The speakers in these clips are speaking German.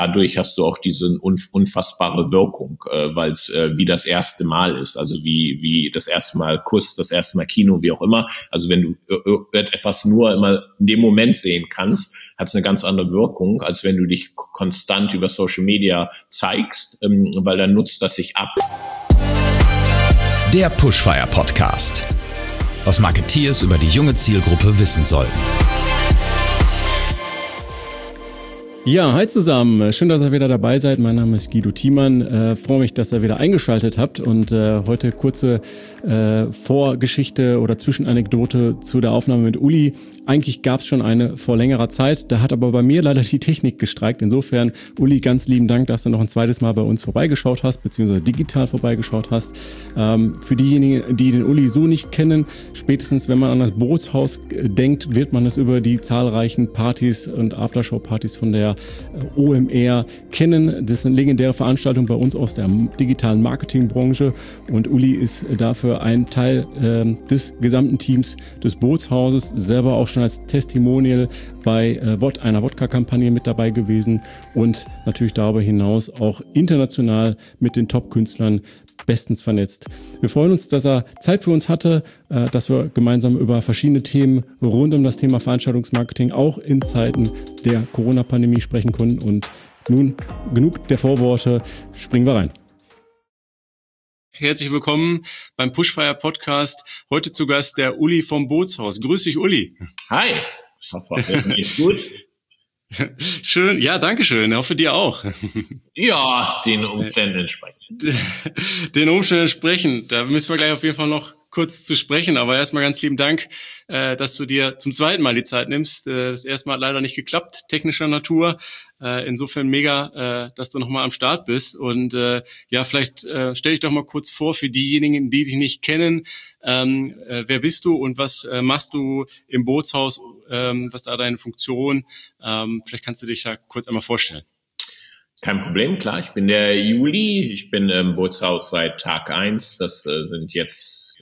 dadurch hast du auch diese unfassbare Wirkung, weil es wie das erste Mal ist, also wie das erste Mal Kuss, das erste Mal Kino, wie auch immer. Also wenn du etwas nur immer in dem Moment sehen kannst, hat es eine ganz andere Wirkung, als wenn du dich konstant über Social Media zeigst, weil dann nutzt das sich ab. Der Pushfire Podcast. Was Marketeers über die junge Zielgruppe wissen sollten. Ja, hi zusammen. Schön, dass ihr wieder dabei seid. Mein Name ist Guido Thiemann. Freue mich, dass ihr wieder eingeschaltet habt und heute kurze Vorgeschichte oder Zwischenanekdote zu der Aufnahme mit Uli. Eigentlich gab es schon eine vor längerer Zeit, da hat aber bei mir leider die Technik gestreikt. Insofern, Uli, ganz lieben Dank, dass du noch ein zweites Mal bei uns vorbeigeschaut hast, beziehungsweise digital vorbeigeschaut hast. Für diejenigen, die den Uli so nicht kennen, spätestens wenn man an das Bootshaus denkt, wird man es über die zahlreichen Partys und Aftershow-Partys von der OMR kennen. Das sind legendäre Veranstaltungen bei uns aus der digitalen Marketingbranche und Uli ist dafür ein Teil des gesamten Teams des Bootshauses, selber auch schon als Testimonial bei einer Wodka-Kampagne mit dabei gewesen und natürlich darüber hinaus auch international mit den Top-Künstlern bestens vernetzt. Wir freuen uns, dass er Zeit für uns hatte, dass wir gemeinsam über verschiedene Themen rund um das Thema Veranstaltungsmarketing auch in Zeiten der Corona-Pandemie sprechen konnten. Und nun genug der Vorworte, springen wir rein. Herzlich willkommen beim Pushfire Podcast. Heute zu Gast der Uli vom Bootshaus. Grüß dich, Uli. Hi, ich hoffe, mir geht's gut. Schön, ja, danke schön. Ich hoffe, dir auch. Ja, den Umständen entsprechend. Den Umständen entsprechend. Da müssen wir gleich auf jeden Fall noch kurz zu sprechen. Aber erstmal ganz lieben Dank, dass du dir zum zweiten Mal die Zeit nimmst. Das erste Mal hat leider nicht geklappt, technischer Natur. Insofern mega, dass du nochmal am Start bist. Und ja, vielleicht stell dich doch mal kurz vor für diejenigen, die dich nicht kennen. Wer bist du und was machst du im Bootshaus? Was da deine Funktion? Vielleicht kannst du dich da kurz einmal vorstellen. Kein Problem, klar. Ich bin der Juli. Ich bin im Bootshaus seit Tag 1. Das sind jetzt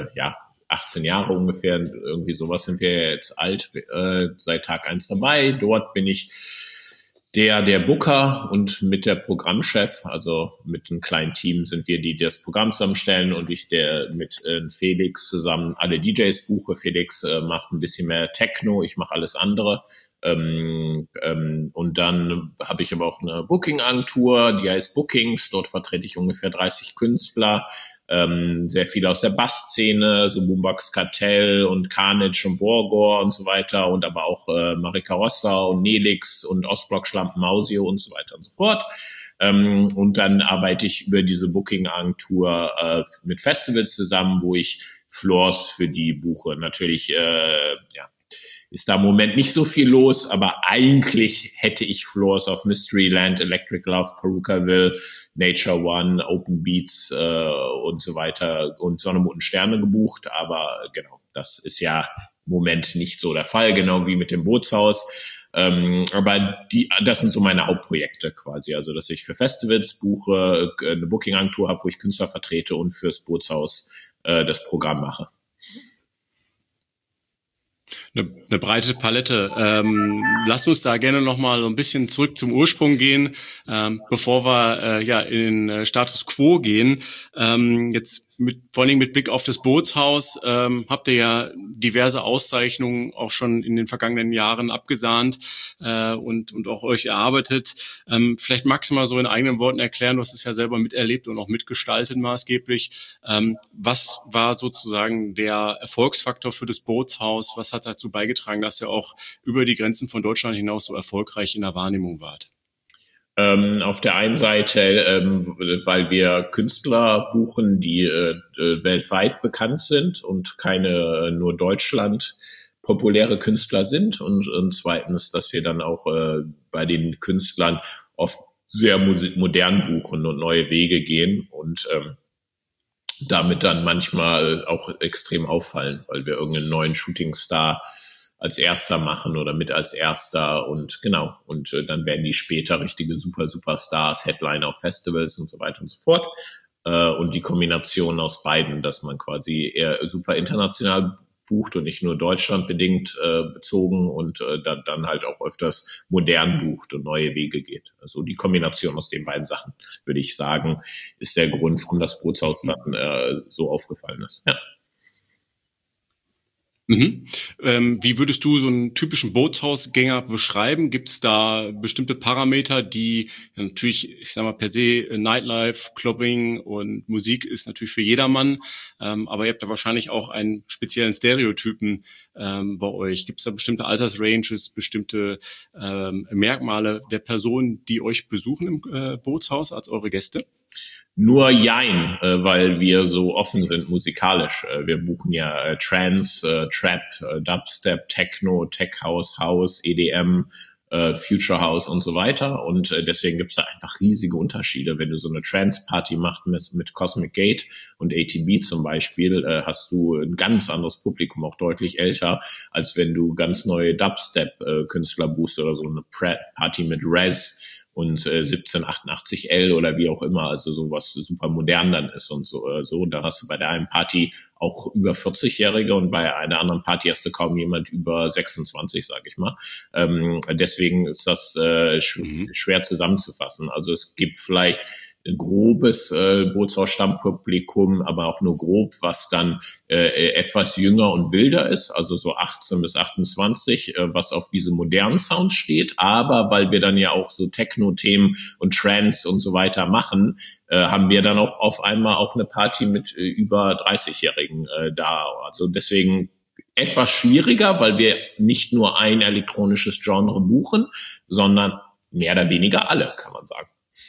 18 Jahre ungefähr. Irgendwie sowas sind wir jetzt alt. Seit Tag 1 dabei. Dort bin ich der Booker und mit der Programmchef, also mit einem kleinen Team sind wir, die das Programm zusammenstellen und ich mit Felix zusammen alle DJs buche. Felix macht ein bisschen mehr Techno, ich mache alles andere. Und dann habe ich aber auch eine Booking-Agentur, die heißt Bookings. Dort vertrete ich ungefähr 30 Künstler. Sehr viel aus der Bass-Szene, so Boombox Cartel und Carnage und Borgor und so weiter und aber auch Marika Rossa und Nelix und Ostblock Schlampen Mausio und so weiter und so fort. Und dann arbeite ich über diese Booking-Agentur mit Festivals zusammen, wo ich Floors für die buche. Natürlich, ist da im Moment nicht so viel los, aber eigentlich hätte ich Floors auf Mysteryland, Electric Love, Perukaville, Nature One, Open Beats und so weiter und Sonne, Mond und Sterne gebucht. Aber genau, das ist ja im Moment nicht so der Fall, genau wie mit dem Bootshaus. Aber das sind so meine Hauptprojekte quasi. Also, dass ich für Festivals buche, eine Booking-Agentur habe, wo ich Künstler vertrete und fürs Bootshaus das Programm mache. Eine breite Palette. Lasst uns da gerne nochmal so ein bisschen zurück zum Ursprung gehen, bevor wir in den Status Quo gehen. Jetzt vor allen Dingen mit Blick auf das Bootshaus habt ihr ja diverse Auszeichnungen auch schon in den vergangenen Jahren abgesahnt und auch euch erarbeitet. Vielleicht magst du mal so in eigenen Worten erklären, du hast es ja selber miterlebt und auch mitgestaltet maßgeblich. Was war sozusagen der Erfolgsfaktor für das Bootshaus? Was hat dazu beigetragen, dass ihr auch über die Grenzen von Deutschland hinaus so erfolgreich in der Wahrnehmung wart? Auf der einen Seite, weil wir Künstler buchen, die weltweit bekannt sind und keine nur Deutschland populäre Künstler sind und zweitens, dass wir dann auch bei den Künstlern oft sehr modern buchen und neue Wege gehen und damit dann manchmal auch extrem auffallen, weil wir irgendeinen neuen Shootingstar als Erster machen oder mit als Erster und genau. Und dann werden die später richtige Superstars, Headliner auf Festivals und so weiter und so fort. Und die Kombination aus beiden, dass man quasi eher super international bucht und nicht nur Deutschland bedingt bezogen und dann halt auch öfters modern bucht und neue Wege geht. Also die Kombination aus den beiden Sachen, würde ich sagen, ist der Grund, warum das Bootshaus dann so aufgefallen ist. Ja. Mhm. Wie würdest du so einen typischen Bootshausgänger beschreiben? Gibt es da bestimmte Parameter, die natürlich, ich sag mal per se, Nightlife, Clubbing und Musik ist natürlich für jedermann, aber ihr habt da wahrscheinlich auch einen speziellen Stereotypen bei euch. Gibt es da bestimmte Altersranges, bestimmte Merkmale der Personen, die euch besuchen im Bootshaus als eure Gäste? Nur jein, weil wir so offen sind musikalisch. Wir buchen ja Trance, Trap, Dubstep, Techno, Tech House, House, EDM, Future House und so weiter. Und deswegen gibt's da einfach riesige Unterschiede. Wenn du so eine Trance-Party machst mit Cosmic Gate und ATB zum Beispiel, hast du ein ganz anderes Publikum, auch deutlich älter, als wenn du ganz neue Dubstep-Künstler buchst oder so eine Party mit Rez und 1788L oder wie auch immer, also sowas super modern dann ist und so. Da hast du bei der einen Party auch über 40-Jährige und bei einer anderen Party hast du kaum jemand über 26, sag ich mal. Deswegen ist das schwer zusammenzufassen. Also es gibt vielleicht grobes Bootshaus-Stammpublikum, aber auch nur grob, was dann etwas jünger und wilder ist, also so 18 bis 28, was auf diese modernen Sounds steht. Aber weil wir dann ja auch so Techno-Themen und Trance und so weiter machen, haben wir dann auch auf einmal auch eine Party mit über 30-Jährigen da. Also deswegen etwas schwieriger, weil wir nicht nur ein elektronisches Genre buchen, sondern mehr oder weniger alle, kann man sagen.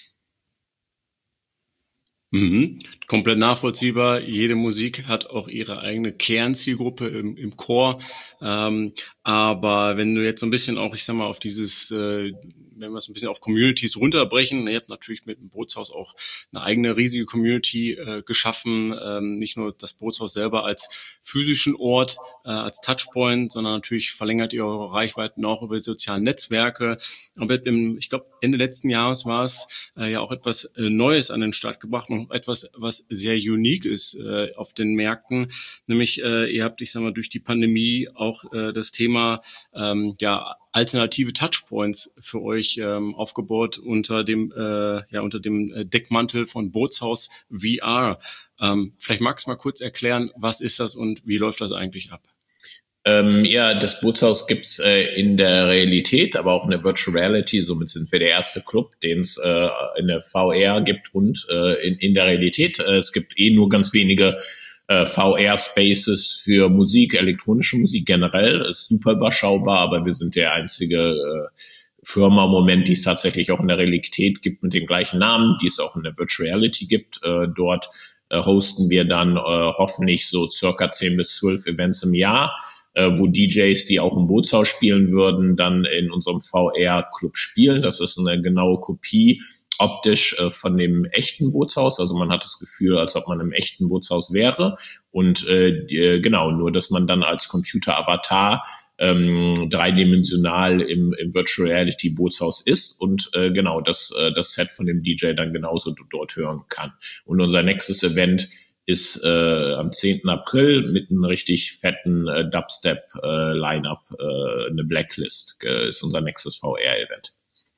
Mhm. Komplett nachvollziehbar. Jede Musik hat auch ihre eigene Kernzielgruppe im Chor. Aber wenn du jetzt so ein bisschen auch, ich sag mal, auf dieses, wenn wir es ein bisschen auf Communities runterbrechen, ihr habt natürlich mit dem Bootshaus auch eine eigene riesige Community geschaffen. Nicht nur das Bootshaus selber als physischen Ort, als Touchpoint, sondern natürlich verlängert ihr eure Reichweiten auch über die sozialen Netzwerke. Aber ich glaube, Ende letzten Jahres war es ja auch etwas Neues an den Start gebracht und etwas, was sehr unique ist auf den Märkten. Nämlich, ihr habt, ich sag mal, durch die Pandemie auch das Thema alternative Touchpoints für euch aufgebaut unter dem Deckmantel von Bootshaus VR. Vielleicht magst du mal kurz erklären, was ist das und wie läuft das eigentlich ab? Das Bootshaus gibt's in der Realität, aber auch in der Virtual Reality. Somit sind wir der erste Club, den es in der VR gibt und in der Realität. Es gibt nur ganz wenige VR-Spaces für Musik, elektronische Musik generell. Ist super überschaubar, aber wir sind der einzige Firma im Moment, die es tatsächlich auch in der Realität gibt mit dem gleichen Namen, die es auch in der Virtual Reality gibt. Dort hosten wir dann hoffentlich so circa 10 bis 12 Events im Jahr, wo DJs, die auch im Bootshaus spielen würden, dann in unserem VR-Club spielen. Das ist eine genaue Kopie optisch von dem echten Bootshaus. Also man hat das Gefühl, als ob man im echten Bootshaus wäre. Und genau, nur dass man dann als Computer-Avatar dreidimensional im Virtual Reality Bootshaus ist und genau das Set von dem DJ dann genauso dort hören kann. Und unser nächstes Event ist am 10. April mit einem richtig fetten Dubstep-Line-Up, eine Blacklist, ist unser nächstes VR-Event.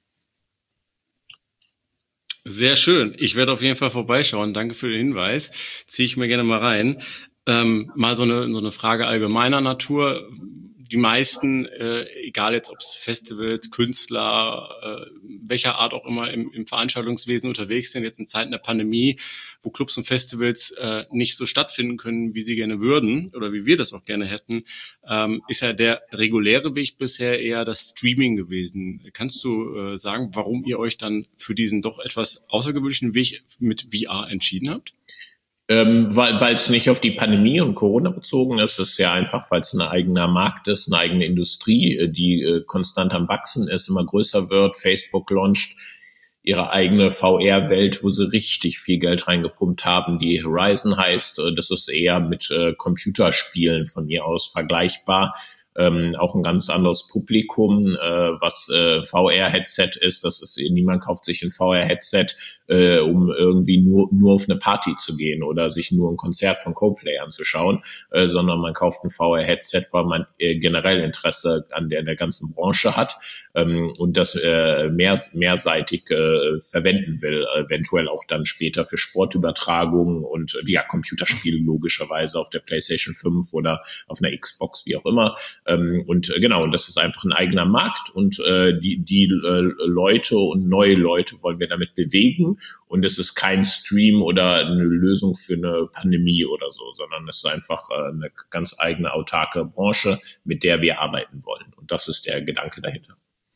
Sehr schön. Ich werde auf jeden Fall vorbeischauen. Danke für den Hinweis. Ziehe ich mir gerne mal rein. Mal so eine Frage allgemeiner Natur. Die meisten, egal jetzt ob es Festivals, Künstler, welcher Art auch immer im Veranstaltungswesen unterwegs sind, jetzt in Zeiten der Pandemie, wo Clubs und Festivals nicht so stattfinden können, wie sie gerne würden oder wie wir das auch gerne hätten, ist ja der reguläre Weg bisher eher das Streaming gewesen. Kannst du sagen, warum ihr euch dann für diesen doch etwas außergewöhnlichen Weg mit VR entschieden habt? Weil es nicht auf die Pandemie und Corona bezogen ist, ist ja einfach, weil es ein eigener Markt ist, eine eigene Industrie, die konstant am Wachsen ist, immer größer wird. Facebook launcht ihre eigene VR-Welt, wo sie richtig viel Geld reingepumpt haben, die Horizon heißt. Das ist eher mit Computerspielen von mir aus vergleichbar. auch ein ganz anderes Publikum, was VR-Headset ist. Niemand kauft sich ein VR-Headset, um irgendwie nur auf eine Party zu gehen oder sich nur ein Konzert von Coldplay anzuschauen, sondern man kauft ein VR-Headset, weil man generell Interesse an der ganzen Branche hat, und das mehrseitig verwenden will, eventuell auch dann später für Sportübertragungen und Computerspiele logischerweise auf der PlayStation 5 oder auf einer Xbox, wie auch immer. Und das ist einfach ein eigener Markt, und die Leute und neue Leute wollen wir damit bewegen, und es ist kein Stream oder eine Lösung für eine Pandemie oder so, sondern es ist einfach eine ganz eigene autarke Branche, mit der wir arbeiten wollen, und das ist der Gedanke dahinter.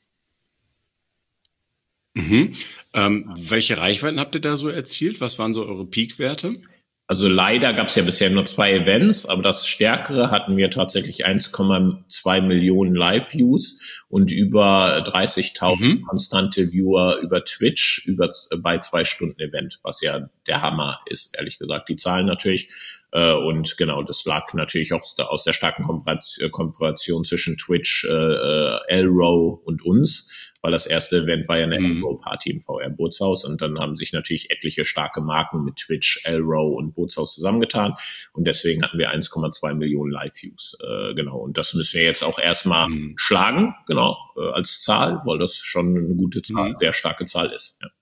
Mhm. Welche Reichweiten habt ihr da so erzielt? Was waren so eure Peak-Werte? Also leider gab es ja bisher nur 2 Events, aber das Stärkere hatten wir tatsächlich 1,2 Millionen Live-Views und über 30.000 konstante Viewer über Twitch bei 2 Stunden Event, was ja der Hammer ist, ehrlich gesagt. Die Zahlen natürlich. Und das lag natürlich auch aus der starken Kooperation zwischen Twitch, Elrow und uns, weil das erste Event war ja eine Elrow-Party im VR-Bootshaus, und dann haben sich natürlich etliche starke Marken mit Twitch, Elrow und Bootshaus zusammengetan, und deswegen hatten wir 1,2 Millionen Live-Views. Und das müssen wir jetzt auch erstmal schlagen, als Zahl, weil das schon eine gute Zahl, sehr starke Zahl ist. Ja.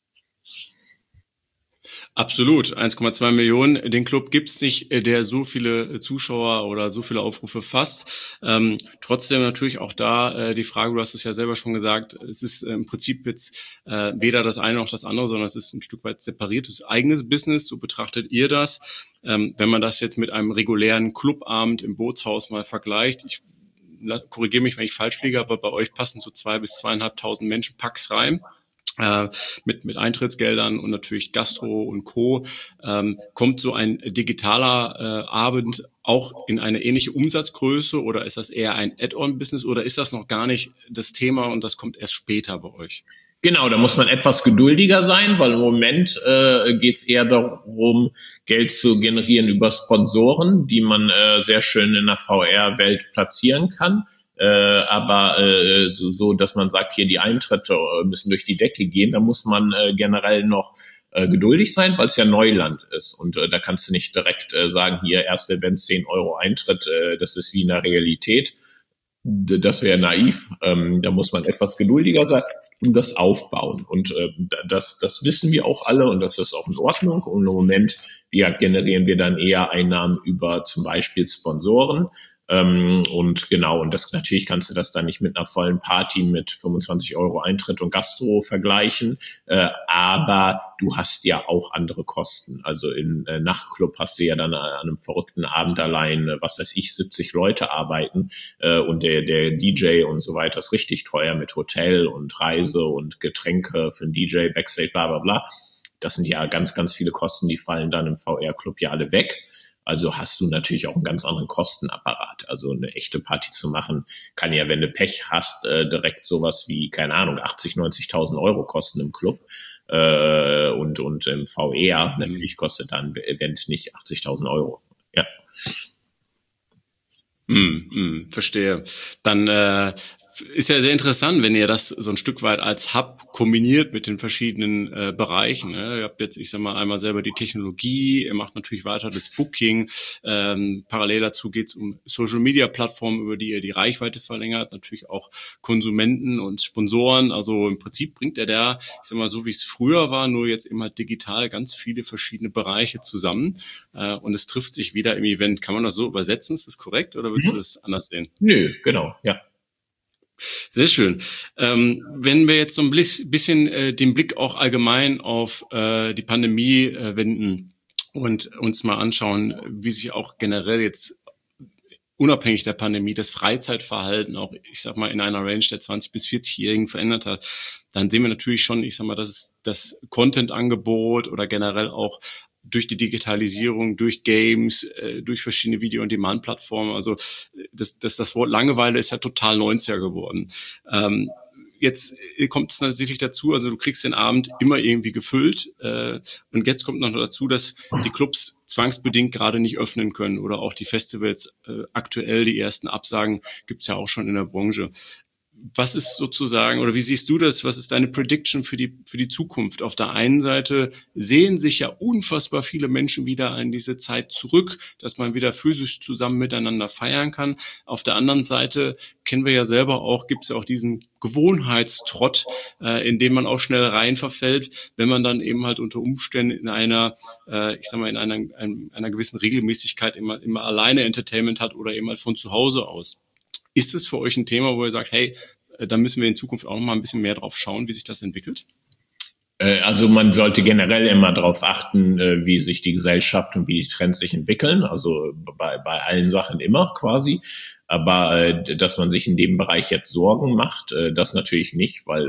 Absolut, 1,2 Millionen. Den Club gibt's nicht, der so viele Zuschauer oder so viele Aufrufe fasst. Trotzdem natürlich auch da die Frage, du hast es ja selber schon gesagt, es ist im Prinzip jetzt weder das eine noch das andere, sondern es ist ein Stück weit separiertes eigenes Business. So betrachtet ihr das. Wenn man das jetzt mit einem regulären Clubabend im Bootshaus mal vergleicht, ich korrigiere mich, wenn ich falsch liege, aber bei euch passen so 2.000 bis 2.500 Menschen Packs rein. Mit Eintrittsgeldern und natürlich Gastro und Co. Kommt so ein digitaler Abend auch in eine ähnliche Umsatzgröße, oder ist das eher ein Add-on-Business, oder ist das noch gar nicht das Thema und das kommt erst später bei euch? Genau, da muss man etwas geduldiger sein, weil im Moment geht es eher darum, Geld zu generieren über Sponsoren, die man sehr schön in der VR-Welt platzieren kann. Aber so, dass man sagt, hier die Eintritte müssen durch die Decke gehen, da muss man generell noch geduldig sein, weil es ja Neuland ist. Und da kannst du nicht direkt sagen, hier erste Event 10 Euro Eintritt, das ist wie in der Realität. Das wäre naiv. Da muss man etwas geduldiger sein und das aufbauen. Und das wissen wir auch alle, und das ist auch in Ordnung. Und im Moment generieren wir dann eher Einnahmen über zum Beispiel Sponsoren. Und das natürlich kannst du das dann nicht mit einer vollen Party mit 25 Euro Eintritt und Gastro vergleichen, aber du hast ja auch andere Kosten. Also im Nachtclub hast du ja dann an einem verrückten Abend allein, 70 Leute arbeiten, und der DJ und so weiter ist richtig teuer mit Hotel und Reise und Getränke für den DJ, Backstage, bla bla bla. Das sind ja ganz, ganz viele Kosten, die fallen dann im VR-Club ja alle weg. Also hast du natürlich auch einen ganz anderen Kostenapparat. Also eine echte Party zu machen, kann ja, wenn du Pech hast, direkt sowas wie, keine Ahnung, 80.000, 90.000 Euro kosten im Club. Und im VR natürlich kostet dann ein Event nicht 80.000 Euro. Ja. Verstehe. Dann ist ja sehr interessant, wenn ihr das so ein Stück weit als Hub kombiniert mit den verschiedenen Bereichen. Ne? Ihr habt jetzt, ich sag mal, einmal selber die Technologie, ihr macht natürlich weiter das Booking. Parallel dazu geht es um Social-Media-Plattformen, über die ihr die Reichweite verlängert, natürlich auch Konsumenten und Sponsoren. Also im Prinzip bringt er da, ich sag mal, so wie es früher war, nur jetzt immer digital ganz viele verschiedene Bereiche zusammen. Und es trifft sich wieder im Event. Kann man das so übersetzen? Ist das korrekt, oder würdest du das anders sehen? Nö, genau, ja. Sehr schön. Wenn wir jetzt so ein bisschen den Blick auch allgemein auf die Pandemie wenden und uns mal anschauen, wie sich auch generell jetzt unabhängig der Pandemie das Freizeitverhalten auch, ich sag mal, in einer Range der 20- bis 40-Jährigen verändert hat, dann sehen wir natürlich schon, ich sag mal, dass das Content-Angebot oder generell auch durch die Digitalisierung, durch Games, durch verschiedene Video-on-Demand-Plattformen. Also das Wort Langeweile ist ja total 90er geworden. jetzt kommt es tatsächlich dazu, also du kriegst den Abend immer irgendwie gefüllt und jetzt kommt noch dazu, dass die Clubs zwangsbedingt gerade nicht öffnen können oder auch die Festivals aktuell, die ersten Absagen gibt's ja auch schon in der Branche. Was ist sozusagen, oder wie siehst du das, was ist deine Prediction für die Zukunft? Auf der einen Seite sehen sich ja unfassbar viele Menschen wieder an diese Zeit zurück, dass man wieder physisch zusammen miteinander feiern kann. Auf der anderen Seite kennen wir ja selber auch, gibt es ja auch diesen Gewohnheitstrott, in den man auch schnell rein verfällt, wenn man dann eben halt unter Umständen in einer, in einer gewissen Regelmäßigkeit immer alleine Entertainment hat oder eben halt von zu Hause aus. Ist es für euch ein Thema, wo ihr sagt, hey, da müssen wir in Zukunft auch noch mal ein bisschen mehr drauf schauen, wie sich das entwickelt? Also man sollte generell immer darauf achten, wie sich die Gesellschaft und wie die Trends sich entwickeln. Also bei allen Sachen immer quasi. Aber dass man sich in dem Bereich jetzt Sorgen macht, das natürlich nicht, weil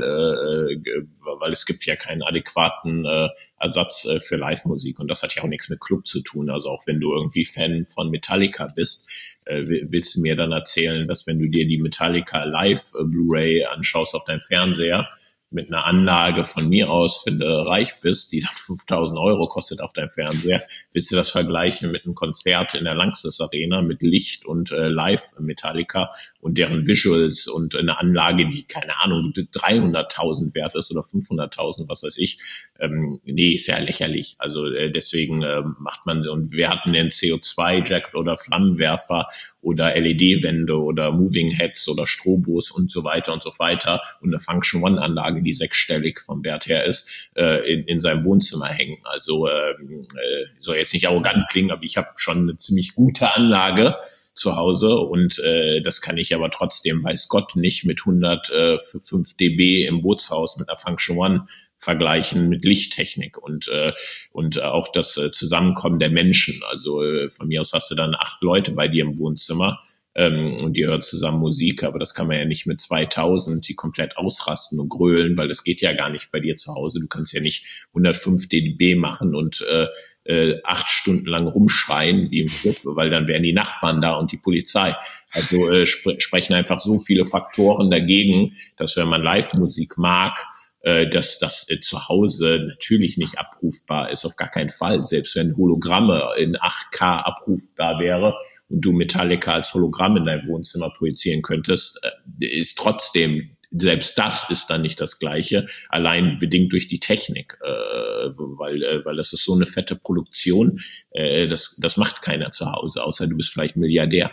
es gibt ja keinen adäquaten Ersatz für Live-Musik. Und das hat ja auch nichts mit Club zu tun. Also auch wenn du irgendwie Fan von Metallica bist, willst du mir dann erzählen, dass wenn du dir die Metallica Live Blu-ray anschaust auf deinem Fernseher, mit einer Anlage von mir aus, wenn du reich bist, die dann 5.000 € kostet auf deinem Fernseher, willst du das vergleichen mit einem Konzert in der Lanxess Arena mit Licht und Live Metallica und deren Visuals und eine Anlage, die, keine Ahnung, 300.000 wert ist oder 500.000, was weiß ich. Nee, ist ja lächerlich. Also deswegen macht man so. Und wir hatten den CO2-Jack oder Flammenwerfer oder LED-Wände oder Moving Heads oder Strobos und so weiter und so weiter und eine Function-One-Anlage, die sechsstellig vom Wert her ist, in seinem Wohnzimmer hängen. Also soll jetzt nicht arrogant klingen, aber ich habe schon eine ziemlich gute Anlage zu Hause und das kann ich aber trotzdem, weiß Gott, nicht mit 105 dB im Bootshaus mit einer Function One vergleichen mit Lichttechnik und auch das Zusammenkommen der Menschen. Also von mir aus hast du dann 8 Leute bei dir im Wohnzimmer und die hören zusammen Musik, aber das kann man ja nicht mit 2000, die komplett ausrasten und grölen, weil das geht ja gar nicht bei dir zu Hause. Du kannst ja nicht 105 dB machen und 8 Stunden lang rumschreien wie im Club, weil dann wären die Nachbarn da und die Polizei. Also sprechen einfach so viele Faktoren dagegen, dass wenn man Live-Musik mag, dass das zu Hause natürlich nicht abrufbar ist, auf gar keinen Fall. Selbst wenn Hologramme in 8K abrufbar wäre und du Metallica als Hologramm in deinem Wohnzimmer projizieren könntest, ist trotzdem, selbst das ist dann nicht das Gleiche, allein bedingt durch die Technik, weil das ist so eine fette Produktion, das macht keiner zu Hause, außer du bist vielleicht Milliardär.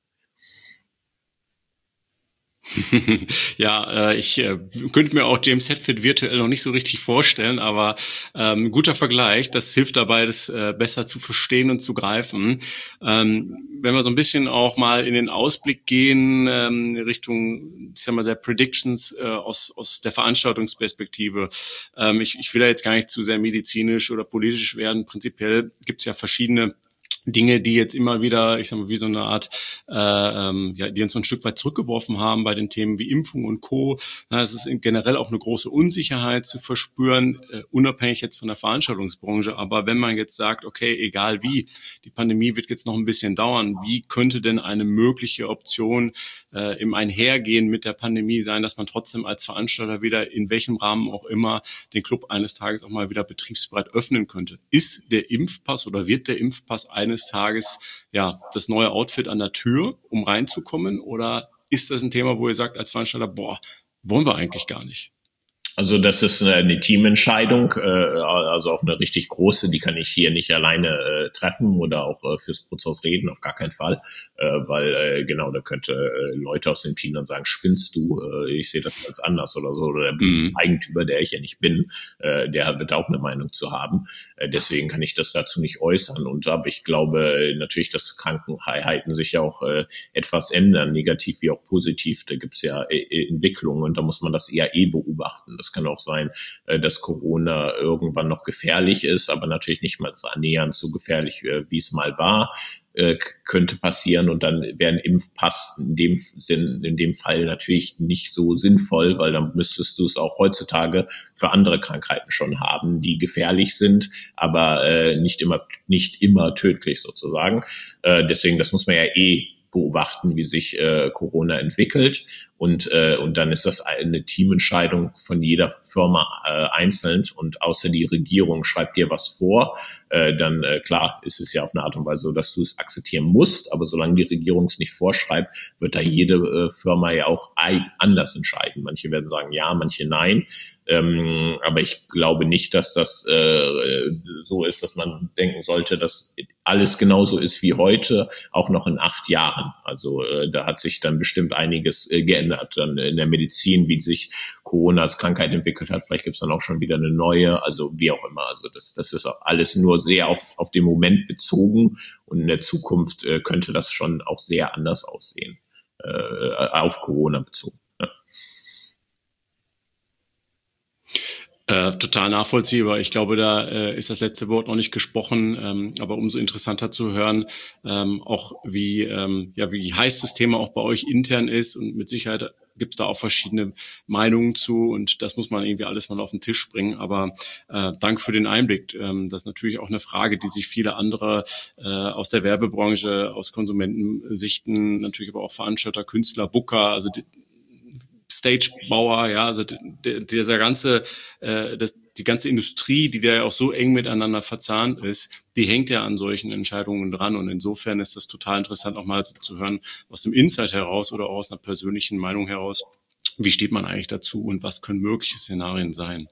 Ja, ich könnte mir auch James Hetfield virtuell noch nicht so richtig vorstellen, aber guter Vergleich, das hilft dabei, das besser zu verstehen und zu greifen. Wenn wir so ein bisschen auch mal in den Ausblick gehen, Richtung, ich sag mal, der Predictions aus der Veranstaltungsperspektive. Ich will da jetzt gar nicht zu sehr medizinisch oder politisch werden. Prinzipiell gibt es ja verschiedene Dinge, die jetzt immer wieder, ich sag mal, wie so eine Art, die uns so ein Stück weit zurückgeworfen haben bei den Themen wie Impfung und Co. Es ist generell auch eine große Unsicherheit zu verspüren, unabhängig jetzt von der Veranstaltungsbranche. Aber wenn man jetzt sagt, okay, egal wie, die Pandemie wird jetzt noch ein bisschen dauern, wie könnte denn eine mögliche Option im Einhergehen mit der Pandemie sein, dass man trotzdem als Veranstalter wieder in welchem Rahmen auch immer den Club eines Tages auch mal wieder betriebsbereit öffnen könnte? Ist der Impfpass oder wird der Impfpass eines Tages ja das neue Outfit an der Tür, um reinzukommen? Oder ist das ein Thema, wo ihr sagt als Veranstalter, wollen wir eigentlich gar nicht? Also das ist eine Teamentscheidung, also auch eine richtig große, die kann ich hier nicht alleine treffen oder auch fürs Bootshaus reden, auf gar keinen Fall, weil genau, da könnte Leute aus dem Team dann sagen, spinnst du, ich sehe das ganz anders oder so, oder der Eigentümer, der ich ja nicht bin, der wird auch eine Meinung zu haben, deswegen kann ich das dazu nicht äußern aber ich glaube natürlich, dass Krankheiten sich ja auch etwas ändern, negativ wie auch positiv, da gibt's ja Entwicklungen und da muss man das eher beobachten. Das kann auch sein, dass Corona irgendwann noch gefährlich ist, aber natürlich nicht mal so annähernd so gefährlich, wie es mal war. Könnte passieren und dann wäre ein Impfpass in dem Fall natürlich nicht so sinnvoll, weil dann müsstest du es auch heutzutage für andere Krankheiten schon haben, die gefährlich sind, aber nicht immer tödlich sozusagen. Deswegen, das muss man ja beobachten, wie sich Corona entwickelt. Und dann ist das eine Teamentscheidung von jeder Firma einzeln. Und außer die Regierung schreibt dir was vor, dann klar ist es ja auf eine Art und Weise so, dass du es akzeptieren musst. Aber solange die Regierung es nicht vorschreibt, wird da jede Firma ja auch anders entscheiden. Manche werden sagen ja, manche nein. Aber ich glaube nicht, dass das so ist, dass man denken sollte, dass alles genauso ist wie heute, auch noch in 8 Jahren. Also da hat sich dann bestimmt einiges geändert dann in der Medizin, wie sich Corona als Krankheit entwickelt hat. Vielleicht gibt es dann auch schon wieder eine neue, also wie auch immer. Also das ist auch alles nur sehr auf den Moment bezogen und in der Zukunft könnte das schon auch sehr anders aussehen, auf Corona bezogen. Ja. Total nachvollziehbar. Ich glaube, da ist das letzte Wort noch nicht gesprochen, aber umso interessanter zu hören, auch wie heiß das Thema auch bei euch intern ist und mit Sicherheit gibt es da auch verschiedene Meinungen zu und das muss man irgendwie alles mal auf den Tisch bringen. Aber danke für den Einblick. Das ist natürlich auch eine Frage, die sich viele andere aus der Werbebranche, aus Konsumentensichten, natürlich aber auch Veranstalter, Künstler, Booker, also Stagebauer, ja, also dieser ganze, die ganze Industrie, die da ja auch so eng miteinander verzahnt ist, die hängt ja an solchen Entscheidungen dran und insofern ist das total interessant, auch mal so zu hören, aus dem Insight heraus oder auch aus einer persönlichen Meinung heraus, wie steht man eigentlich dazu und was können mögliche Szenarien sein.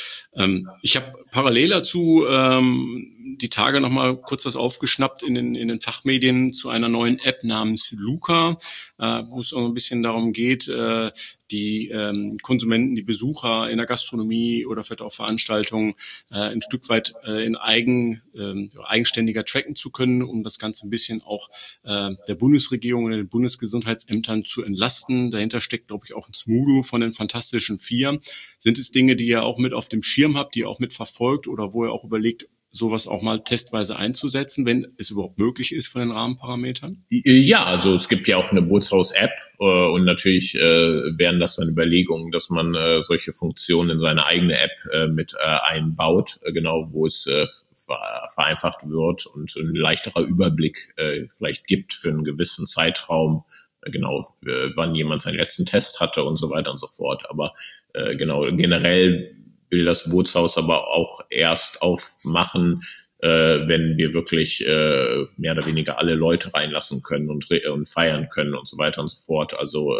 Ich habe parallel dazu die Tage noch mal kurz was aufgeschnappt in den Fachmedien zu einer neuen App namens Luca, wo es auch ein bisschen darum geht, die Konsumenten, die Besucher in der Gastronomie oder vielleicht auch Veranstaltungen ein Stück weit in eigenständiger tracken zu können, um das Ganze ein bisschen auch der Bundesregierung und den Bundesgesundheitsämtern zu entlasten. Dahinter steckt, glaube ich, auch ein Smudo von den Fantastischen Vier. Sind es Dinge, die ihr auch mit auf dem Schirm habt, die ihr auch mit verfolgt oder wo ihr auch überlegt, sowas auch mal testweise einzusetzen, wenn es überhaupt möglich ist von den Rahmenparametern? Ja, also es gibt ja auch eine Bootshaus-App und natürlich wären das dann Überlegungen, dass man solche Funktionen in seine eigene App mit einbaut, genau, wo es vereinfacht wird und ein leichterer Überblick vielleicht gibt für einen gewissen Zeitraum, genau, wann jemand seinen letzten Test hatte und so weiter und so fort. Aber genau, generell will das Bootshaus aber auch erst aufmachen, wenn wir wirklich mehr oder weniger alle Leute reinlassen können und feiern können und so weiter und so fort. Also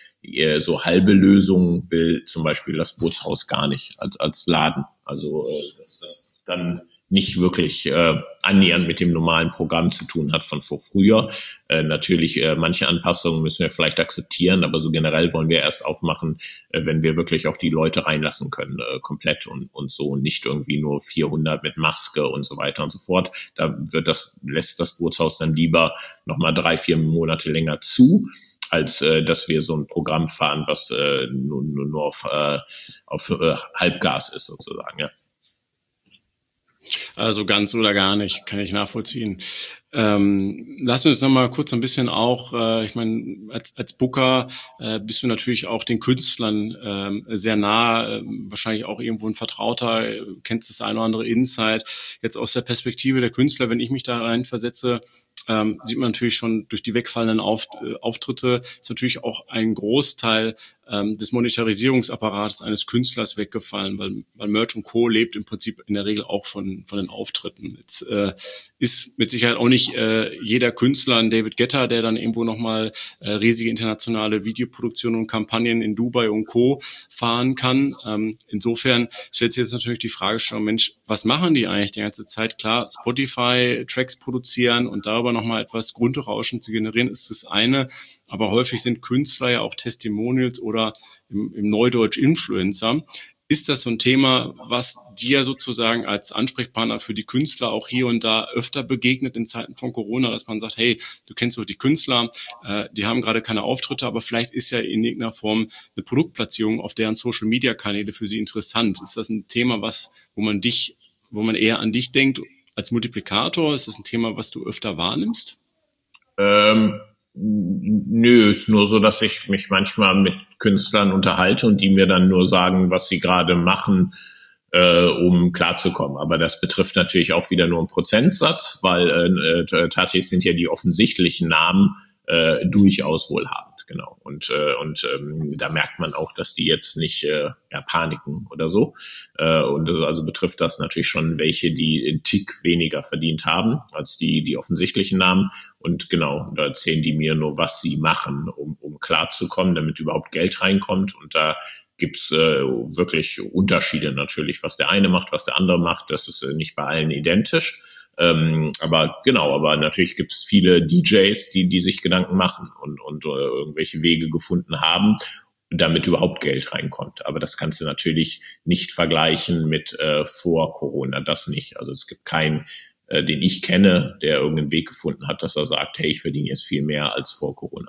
so halbe Lösungen will zum Beispiel das Bootshaus gar nicht als Laden. Also dass das dann nicht wirklich annähernd mit dem normalen Programm zu tun hat von vor früher. Natürlich, manche Anpassungen müssen wir vielleicht akzeptieren, aber so generell wollen wir erst aufmachen, wenn wir wirklich auch die Leute reinlassen können, komplett und so und nicht irgendwie nur 400 mit Maske und so weiter und so fort. Da lässt das Bootshaus dann lieber nochmal 3-4 Monate länger zu, als dass wir so ein Programm fahren, was nur auf Halbgas ist sozusagen, ja. Also ganz oder gar nicht, kann ich nachvollziehen. Lass uns noch mal kurz ein bisschen auch, ich meine, als Booker bist du natürlich auch den Künstlern sehr nah, wahrscheinlich auch irgendwo ein Vertrauter, kennst das eine oder andere Insight. Jetzt aus der Perspektive der Künstler, wenn ich mich da reinversetze, sieht man natürlich schon durch die wegfallenden Auftritte, ist natürlich auch ein Großteil des Monetarisierungsapparates eines Künstlers weggefallen, weil Merch und Co. lebt im Prinzip in der Regel auch von den Auftritten. Jetzt ist mit Sicherheit auch nicht jeder Künstler ein David Guetta, der dann irgendwo nochmal riesige internationale Videoproduktionen und Kampagnen in Dubai und Co. fahren kann. Insofern stellt sich jetzt natürlich die Frage schon, Mensch, was machen die eigentlich die ganze Zeit? Klar, Spotify, Tracks produzieren und darüber nochmal etwas Grundrauschen zu generieren, ist das eine. Aber häufig sind Künstler ja auch Testimonials oder im Neudeutsch Influencer. Ist das so ein Thema, was dir sozusagen als Ansprechpartner für die Künstler auch hier und da öfter begegnet in Zeiten von Corona, dass man sagt, hey, du kennst doch die Künstler, die haben gerade keine Auftritte, aber vielleicht ist ja in irgendeiner Form eine Produktplatzierung auf deren Social-Media-Kanäle für sie interessant. Ist das ein Thema, wo man eher an dich denkt als Multiplikator? Ist das ein Thema, was du öfter wahrnimmst? Nö, ist nur so, dass ich mich manchmal mit Künstlern unterhalte und die mir dann nur sagen, was sie gerade machen, um klarzukommen. Aber das betrifft natürlich auch wieder nur einen Prozentsatz, weil tatsächlich sind ja die offensichtlichen Namen durchaus wohlhabend, genau. Und da merkt man auch, dass die jetzt nicht paniken oder so. Und also betrifft das natürlich schon welche, die einen Tick weniger verdient haben als die offensichtlichen Namen. Und genau, da erzählen die mir nur, was sie machen, um klarzukommen, damit überhaupt Geld reinkommt. Und da gibt's wirklich Unterschiede natürlich, was der eine macht, was der andere macht. Das ist nicht bei allen identisch. Aber natürlich gibt's viele DJs, die sich Gedanken machen und irgendwelche Wege gefunden haben, damit überhaupt Geld reinkommt. Aber das kannst du natürlich nicht vergleichen mit vor Corona, das nicht. Also es gibt keinen, den ich kenne, der irgendeinen Weg gefunden hat, dass er sagt, hey, ich verdiene jetzt viel mehr als vor Corona.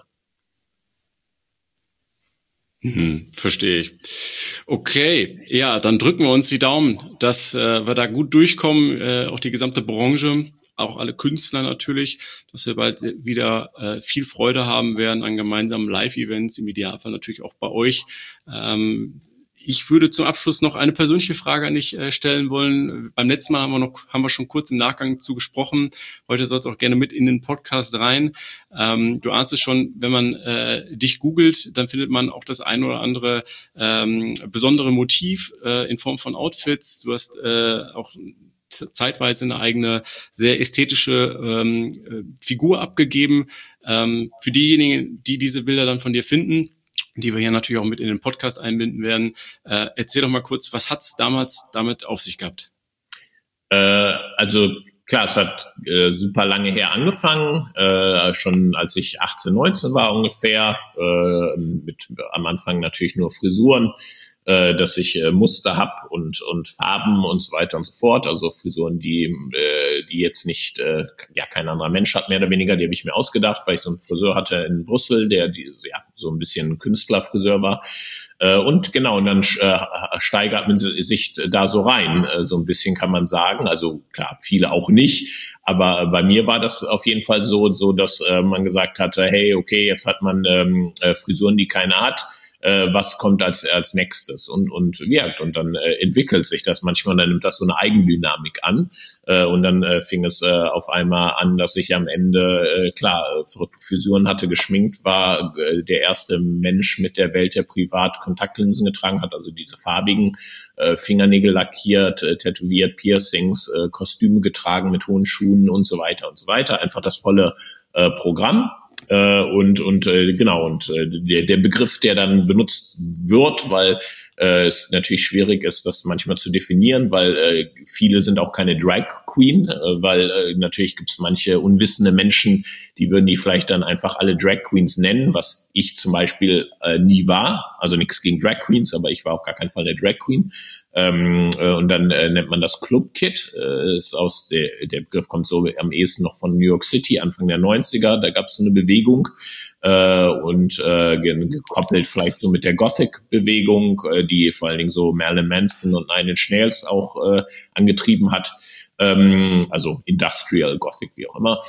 Verstehe ich. Okay, ja, dann drücken wir uns die Daumen, dass wir da gut durchkommen, auch die gesamte Branche, auch alle Künstler natürlich, dass wir bald wieder viel Freude haben werden an gemeinsamen Live-Events, im Idealfall natürlich auch bei euch. Ich würde zum Abschluss noch eine persönliche Frage an dich stellen wollen. Beim letzten Mal haben wir schon kurz im Nachgang zu gesprochen. Heute soll es auch gerne mit in den Podcast rein. Du ahnst es schon, wenn man dich googelt, dann findet man auch das ein oder andere besondere Motiv in Form von Outfits. Du hast auch zeitweise eine eigene, sehr ästhetische Figur abgegeben. Für diejenigen, die diese Bilder dann von dir finden, die wir hier natürlich auch mit in den Podcast einbinden werden. Erzähl doch mal kurz, was hat's damals damit auf sich gehabt? Also klar, es hat super lange her angefangen, schon als ich 18, 19 war ungefähr, mit am Anfang natürlich nur Frisuren, dass ich Muster hab und Farben und so weiter und so fort. Also Frisuren, die jetzt nicht kein anderer Mensch hat, mehr oder weniger, die habe ich mir ausgedacht, weil ich so einen Friseur hatte in Brüssel, der so ein bisschen Künstlerfriseur war. Und genau, und dann steigert man sich da so rein, so ein bisschen kann man sagen. Also klar, viele auch nicht, aber bei mir war das auf jeden Fall so, dass man gesagt hatte, hey, okay, jetzt hat man Frisuren, die keiner hat. Was kommt als nächstes und dann entwickelt sich das manchmal, dann nimmt das so eine Eigendynamik an und dann fing es auf einmal an, dass ich am Ende verrückte Frisuren hatte, geschminkt war, der erste Mensch mit der Welt, der privat Kontaktlinsen getragen hat, also diese farbigen, Fingernägel lackiert, tätowiert, Piercings, Kostüme getragen mit hohen Schuhen und so weiter, einfach das volle Programm. Der Begriff, der dann benutzt wird, weil es natürlich schwierig ist, das manchmal zu definieren, weil viele sind auch keine Drag Queen, weil natürlich gibt es manche unwissende Menschen, die würden die vielleicht dann einfach alle Drag Queens nennen, was ich zum Beispiel nie war. Also nichts gegen Drag Queens, aber ich war auf gar keinen Fall eine Drag Queen. Und dann nennt man das Club Kid. Der Begriff kommt so am ehesten noch von New York City, Anfang der 90er. Da gab es so eine Bewegung gekoppelt vielleicht so mit der Gothic-Bewegung, die vor allen Dingen so Marilyn Manson und Nine Inch Nails auch angetrieben hat. Also Industrial Gothic, wie auch immer.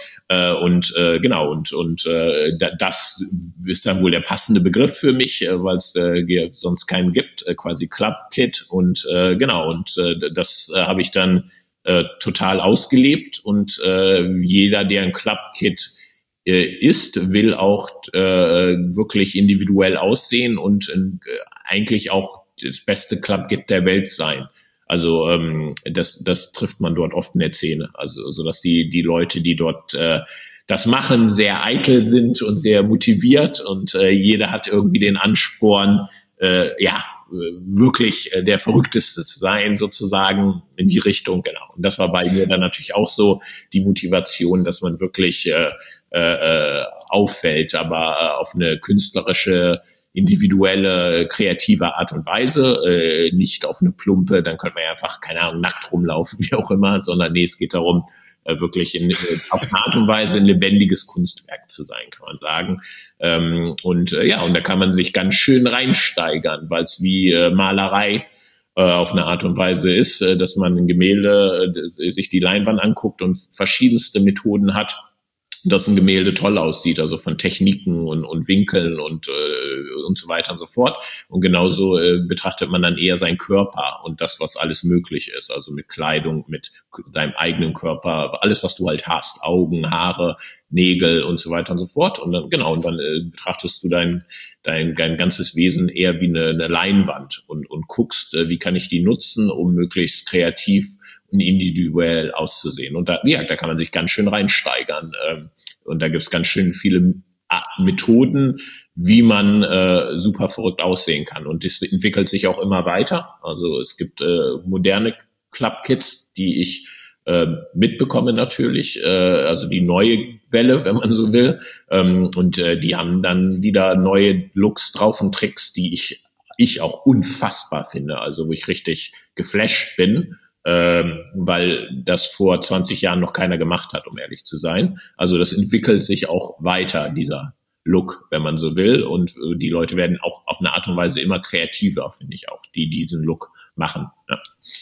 Das ist dann wohl der passende Begriff für mich, weil es sonst keinen gibt, quasi Club Kid. Das habe ich dann total ausgelebt und jeder, der ein Club Kid ist, will auch wirklich individuell aussehen und eigentlich auch das beste Club Kid der Welt sein. Also das trifft man dort oft in der Szene. Also so dass die Leute, die dort das machen, sehr eitel sind und sehr motiviert und jeder hat irgendwie den Ansporn, wirklich der Verrückteste zu sein, sozusagen in die Richtung. Genau. Und das war bei mir dann natürlich auch so die Motivation, dass man wirklich auffällt, aber auf eine künstlerische, individuelle, kreative Art und Weise, nicht auf eine plumpe, dann können wir ja einfach, keine Ahnung, nackt rumlaufen, wie auch immer, sondern nee, es geht darum, wirklich auf eine Art und Weise ein lebendiges Kunstwerk zu sein, kann man sagen. Und da kann man sich ganz schön reinsteigern, weil es wie Malerei auf eine Art und Weise ist, dass man ein Gemälde sich die Leinwand anguckt und verschiedenste Methoden hat, dass ein Gemälde toll aussieht, also von Techniken und Winkeln und so weiter und so fort. Und genauso betrachtet man dann eher seinen Körper und das, was alles möglich ist, also mit Kleidung, mit deinem eigenen Körper, alles, was du halt hast, Augen, Haare, Nägel und so weiter und so fort. Und dann, genau, und dann betrachtest du dein ganzes Wesen eher wie eine Leinwand und guckst, wie kann ich die nutzen, um möglichst kreativ und individuell auszusehen. Und da kann man sich ganz schön reinsteigern. Und da gibt's ganz schön viele Methoden, wie man super verrückt aussehen kann. Und das entwickelt sich auch immer weiter. Also es gibt moderne Club-Kits, die ich mitbekomme natürlich, also die neue Welle, wenn man so will. Und die haben dann wieder neue Looks drauf und Tricks, die ich auch unfassbar finde. Also wo ich richtig geflasht bin. Weil das vor 20 Jahren noch keiner gemacht hat, um ehrlich zu sein. Also das entwickelt sich auch weiter, dieser Look, wenn man so will. Und die Leute werden auch auf eine Art und Weise immer kreativer, finde ich auch, die diesen Look machen. Ja.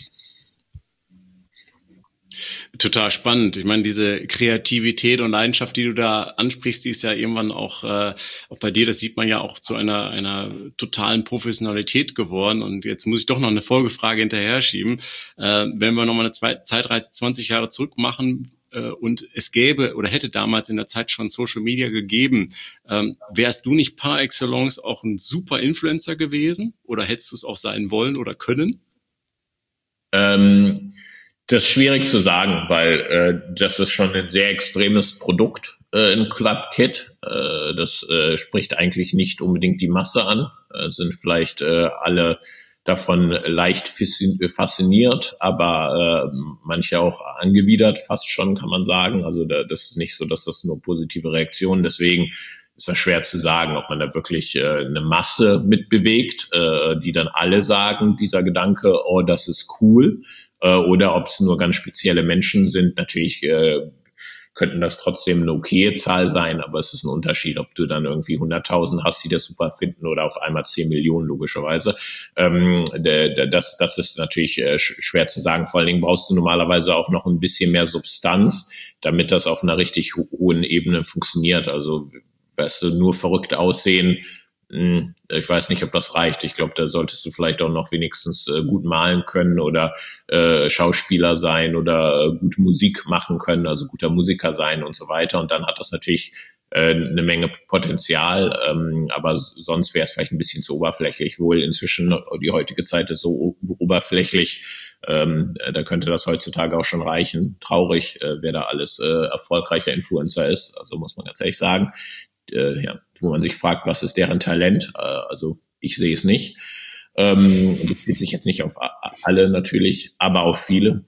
Total spannend. Ich meine, diese Kreativität und Leidenschaft, die du da ansprichst, die ist ja irgendwann auch bei dir, das sieht man ja auch zu einer totalen Professionalität geworden. Und jetzt muss ich doch noch eine Folgefrage hinterher schieben. Wenn wir nochmal eine Zeitreise 20 Jahre zurück machen und es gäbe oder hätte damals in der Zeit schon Social Media gegeben, wärst du nicht par excellence auch ein super Influencer gewesen? Oder hättest du es auch sein wollen oder können? Das ist schwierig zu sagen, weil das ist schon ein sehr extremes Produkt, ein Club-Kit. Das spricht eigentlich nicht unbedingt die Masse an. Sind vielleicht alle davon leicht fasziniert, aber manche auch angewidert, fast schon, kann man sagen. Also das ist nicht so, dass das nur positive Reaktionen. Deswegen ist das schwer zu sagen, ob man da wirklich eine Masse mitbewegt, die dann alle sagen, dieser Gedanke, oh, das ist cool. Oder ob es nur ganz spezielle Menschen sind. Natürlich könnten das trotzdem eine okaye Zahl sein, aber es ist ein Unterschied, ob du dann irgendwie 100.000 hast, die das super finden oder auf einmal 10 Millionen logischerweise. Das ist natürlich schwer zu sagen. Vor allen Dingen brauchst du normalerweise auch noch ein bisschen mehr Substanz, damit das auf einer richtig hohen Ebene funktioniert. Also, weißt du, nur verrückt aussehen, ich weiß nicht, ob das reicht. Ich glaube, da solltest du vielleicht auch noch wenigstens gut malen können oder Schauspieler sein oder gute Musik machen können, also guter Musiker sein und so weiter. Und dann hat das natürlich eine Menge Potenzial, aber sonst wäre es vielleicht ein bisschen zu oberflächlich. Wohl inzwischen, die heutige Zeit ist so oberflächlich, da könnte das heutzutage auch schon reichen. Traurig, wer da alles erfolgreicher Influencer ist, also muss man ganz ehrlich sagen. Wo man sich fragt, was ist deren Talent? Also ich sehe es nicht. Bezieht sich jetzt nicht auf alle natürlich, aber auf viele.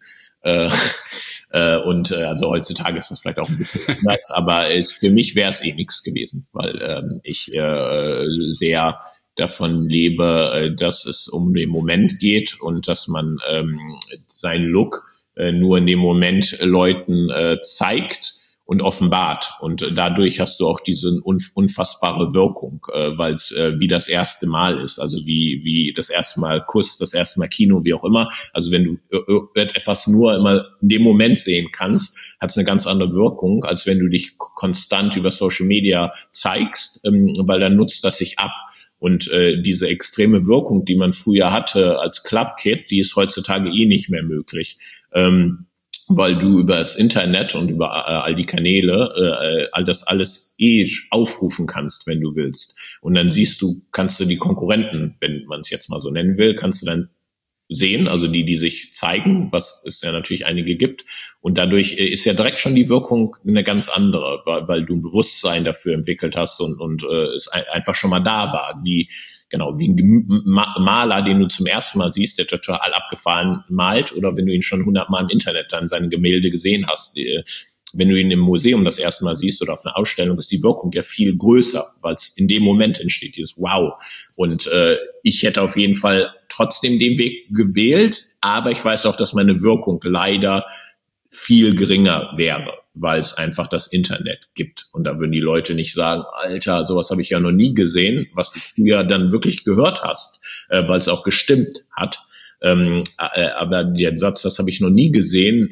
Also heutzutage ist das vielleicht auch ein bisschen anders, aber für mich wäre es nichts gewesen, weil ich sehr davon lebe, dass es um den Moment geht und dass man seinen Look nur in dem Moment Leuten zeigt und offenbart. Und dadurch hast du auch diese unfassbare Wirkung, weil es wie das erste Mal ist, also wie das erste Mal Kuss, das erste Mal Kino, wie auch immer. Also wenn du etwas nur immer in dem Moment sehen kannst, hat es eine ganz andere Wirkung, als wenn du dich konstant über Social Media zeigst, weil dann nutzt das sich ab. Und diese extreme Wirkung, die man früher hatte als Club-Kid, die ist heutzutage nicht mehr möglich. Weil du über das Internet und über all die Kanäle all das alles aufrufen kannst, wenn du willst. Und dann kannst du die Konkurrenten, wenn man es jetzt mal so nennen will, kannst du dann sehen, also die sich zeigen, was es ja natürlich einige gibt. Und dadurch ist ja direkt schon die Wirkung eine ganz andere, weil du ein Bewusstsein dafür entwickelt hast und es einfach schon mal da war, wie ein Maler, den du zum ersten Mal siehst, der total abgefahren malt, oder wenn du ihn schon 100-mal im Internet dann seine Gemälde gesehen hast. Wenn du ihn im Museum das erste Mal siehst oder auf einer Ausstellung, ist die Wirkung ja viel größer, weil es in dem Moment entsteht, dieses Wow. Und ich hätte auf jeden Fall trotzdem den Weg gewählt, aber ich weiß auch, dass meine Wirkung leider viel geringer wäre, weil es einfach das Internet gibt. Und da würden die Leute nicht sagen, Alter, sowas habe ich ja noch nie gesehen, was du früher dann wirklich gehört hast, weil es auch gestimmt hat. Aber der Satz, das habe ich noch nie gesehen,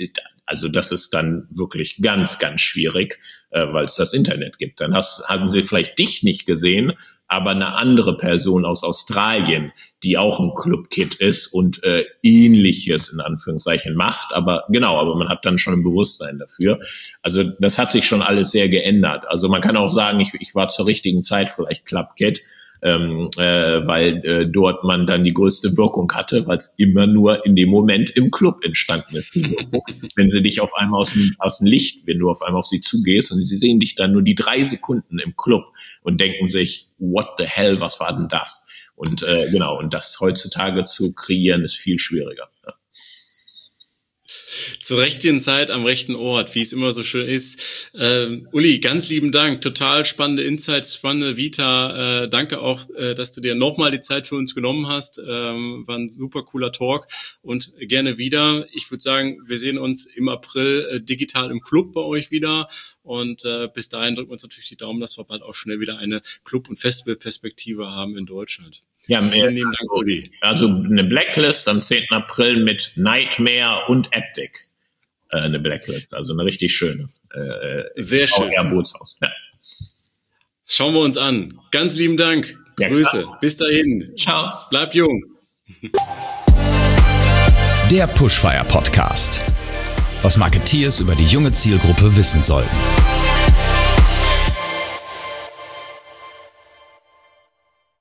Also das ist dann wirklich ganz, ganz schwierig, weil es das Internet gibt. Dann haben sie vielleicht dich nicht gesehen, aber eine andere Person aus Australien, die auch ein Club-Kid ist und Ähnliches in Anführungszeichen macht. Aber man hat dann schon ein Bewusstsein dafür. Also das hat sich schon alles sehr geändert. Also man kann auch sagen, ich war zur richtigen Zeit vielleicht Club-Kid, weil dort man dann die größte Wirkung hatte, weil es immer nur in dem Moment im Club entstanden ist. Wenn sie dich auf einmal aus dem Licht, wenn du auf einmal auf sie zugehst und sie sehen dich dann nur die 3 Sekunden im Club und denken sich, what the hell, was war denn das? Und und das heutzutage zu kreieren ist viel schwieriger. Ja. Zur richtigen Zeit am rechten Ort, wie es immer so schön ist. Uli, ganz lieben Dank. Total spannende Insights, spannende Vita. Danke auch, dass du dir nochmal die Zeit für uns genommen hast. War ein super cooler Talk und gerne wieder. Ich würde sagen, wir sehen uns im April digital im Club bei euch wieder. Und bis dahin drücken wir uns natürlich die Daumen, dass wir bald auch schnell wieder eine Club- und Festivalperspektive haben in Deutschland. Ja, vielen lieben Dank, Uli. Also eine Blacklist am 10. April mit Nightmare und Eptic. Eine Blacklist, also eine richtig schöne. Sehr schön. Bootshaus. Ja. Schauen wir uns an. Ganz lieben Dank. Ja, Grüße. Klar. Bis dahin. Ciao. Bleib jung. Der Pushfire Podcast. Was Marketeers über die junge Zielgruppe wissen sollten.